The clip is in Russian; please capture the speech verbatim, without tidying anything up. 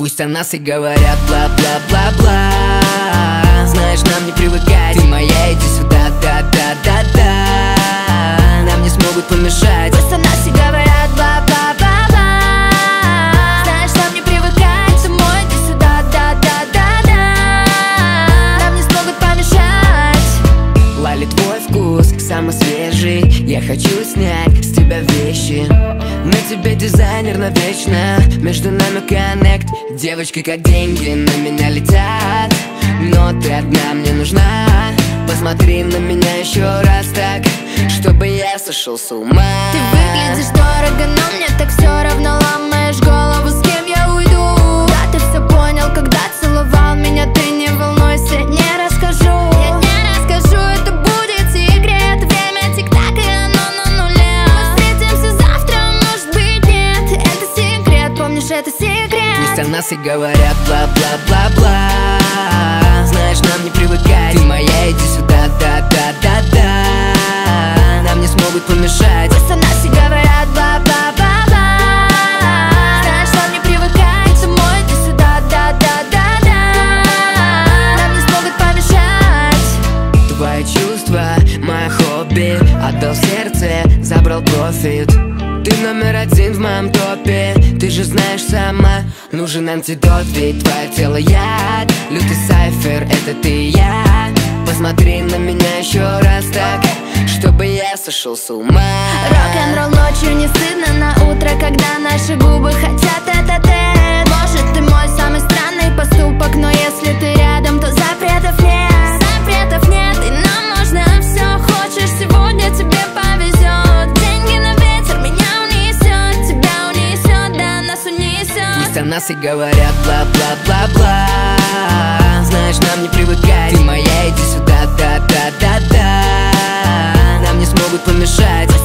Пусть о нас и говорят бла-бла-бла-бла. Знаешь, нам не привыкать. Ты моя, иди сюда, да-да-да-да. Нам не смогут помешать. Пусть о нас и говорят бла-бла-бла-бла. Знаешь, нам не привыкать. Ты мой, иди сюда, да-да-да-да. Нам не смогут помешать. Лали, твой вкус самый свежий. Я хочу снять с тебя вещи. На тебе дизайнер навечно. Между нами коннект. Девочки как деньги на меня летят. Но ты одна мне нужна. Посмотри на меня еще раз так, чтобы я сошел с ума. Ты выглядишь дорого, но мне так все равно. Ломаешь голову, с кем я уйду. Да, ты все понял, когда целовал меня. Ты не волнуйся, не расскажу. Я не расскажу, это будет секрет. Время тик-так, и оно на нуле. Мы встретимся завтра, может быть нет. Это секрет, помнишь, это секрет. Пусть о нас и говорят бла-бла-бла-бла. Знаешь, нам не привыкать. Ты моя, иди сюда, да-да-да-да. Нам не смогут помешать. Пусть о нас и говорят бла-бла-бла-бла. Знаешь, нам не привыкать. Ты мой, иди сюда, да-да-да-да. Нам не смогут помешать. Твои чувства, мое хобби. Отдал сердце, забрал профит. Ты номер один в моем топе. Ты же знаешь сама, нужен антидот. Ведь твое тело яд. Лютый сайфер, это ты и я. Посмотри на меня еще раз так, чтобы я сошел с ума. Рок-н-ролл ночью не стыдно. На утро, когда наши губы хотят тет-а-тет. Может, ты мой самый странный поступок, но если ты рядом, то запретов нет. Запретов нет, и нам можно все. Хочешь, сегодня тебе повезет. Деньги на ветер, меня унесет. Тебя унесет, да, нас унесет. Пусть о нас и говорят бла-бла-бла-бла. Знаешь, нам не привыкать. Ты моя, иди сюда, да-да-да-да. Нам не смогут помешать.